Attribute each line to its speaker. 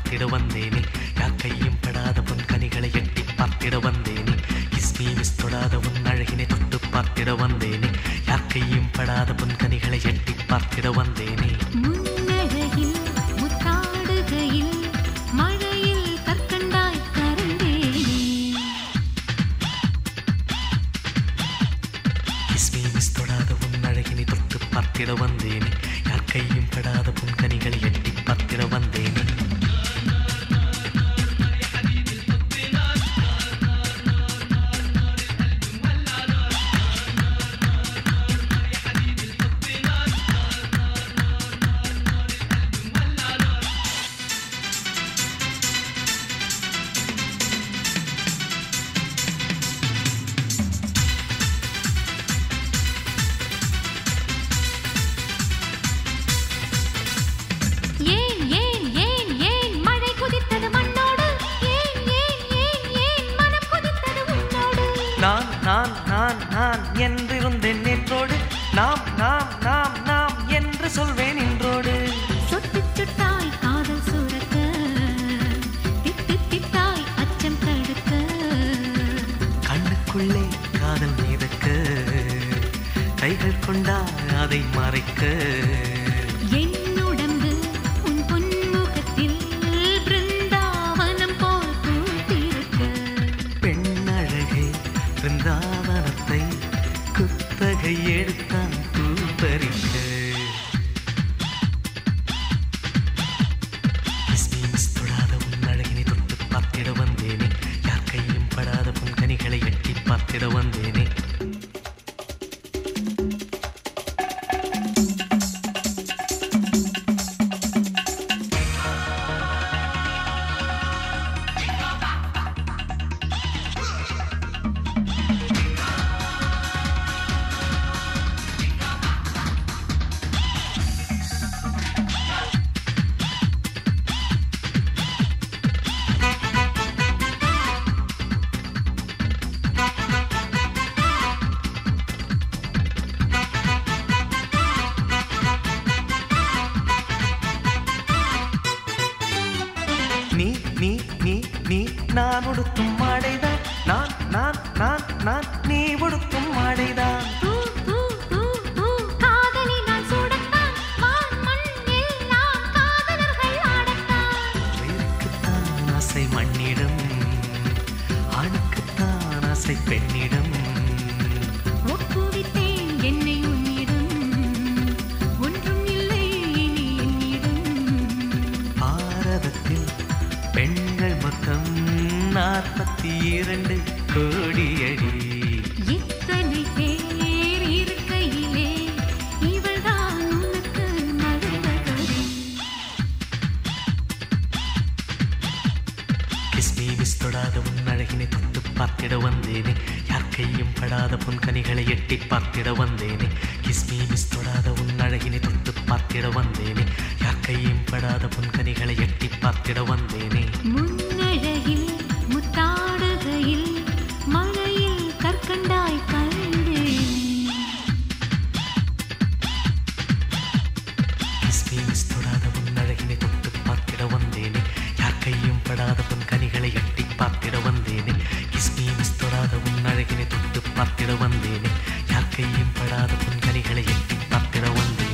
Speaker 1: பார்த்திட வந்தேனே யாக்கையும் படாத பொன் கனிகளை எட்டி பார்த்திட வந்தேனே கிஸ்மி மிஸ் தொடாத உன் அழகினை தொட்டு பார்த்திட வந்தேனே யாக்கையும் படாத பொன் கனிகளை எட்டி பார்த்திட வந்தேனே
Speaker 2: முன்னழகில் முத்தாடுகையில் மழையில் கற்கண்டாய் கரந்தேனே
Speaker 1: கிஸ்மி மிஸ் தொடாத உன் அழகினை தொட்டு பார்த்திட வந்தேனே யாக்கையும் படாத பொன் கனிகளை எட்டி பார்த்திட வந்தேனே நான் என்றிருந்தேன் நேற்றோடு நாம் நாம் நாம் நாம் என்று சொல்வேன் இன்றோடு
Speaker 2: சொட்டு சுட்டாய் காதல் சுரக்க திட்டு திட்டாய் அச்சம் தடுக்க
Speaker 1: கண்ணுக்குள்ளே காதல் மிதக்க கைகள் கொண்டா அதை மறைக்க
Speaker 2: என்னுடம்பு உன் பொன்முகத்தில் பிருந்தாவனம் போல் பூத்திருக்க
Speaker 1: பெண்ணழகே பிருந்தாவனத்தை குத்தகை எடுத்தான் பூப்பறிக்க கிஸ்மி மிஸ் தொடாத உன் அழகினை தொட்டு பார்த்திட வந்தேனே யாக்கையும் படாத பொன் கனிகளை எட்டி பார்த்திட வந்தேனே நீ நீ நீ நீ நான் உடுத்தும் மாடைதான் நான் நான் நான் நான் நீ உடுத்தும் மாடைதான்
Speaker 2: காதலி நான் சூடத்தான் வான் மண் எல்லாம் காதலர்கள் ஆடத்தான்
Speaker 1: உயிருக்குத்தான் ஆசை மண்ணிடம் ஆணுக்குத்தான் ஆசை பெண்ணிடம்
Speaker 2: ஒப்புவித்தேன் என்னை உன்னிடம் ஒன்றும் இல்லை இனி என்னிடம்
Speaker 1: பாரதத்தில் பெண்கள் மொத்தம் 42 கோடியடி
Speaker 2: இத்தனை பேர் இருக்கையிலே இவள்தான் உனக்கு மருமகளே
Speaker 1: கிஸ்மி மிஸ் தொடாத உன் அழகினை தொட்டு பார்த்திட வந்தேனே யாக்கையும் படாத பொன் கனிகளை எட்டி பார்த்திட வந்தேனே கிஸ்மி மிஸ் தொடாத உன் அழகினை தொட்டு பார்த்திட வந்தேனே யாக்கையும் படாத பொன் கனிகளை எட்டி பார்த்திட வந்தேனே
Speaker 2: முன்னழகில் முத்தாடுகையில் மழையில் கற்கண்டாய் கரந்தேனே
Speaker 1: கிஸ்மி மிஸ் தொடாத உன் அழகினை தொட்டு பார்த்திட வந்தேனே யாக்கையும் படாத பொன் கனிகளை எட்டி பார்த்திட வந்தேனே கிஸ்மி மிஸ் தொடாத உன் அழகினை தொட்டு பார்த்திட வந்தேனே யாக்கையும் படாத பொன் கனிகளை எட்டி பார்த்திட வந்தேனே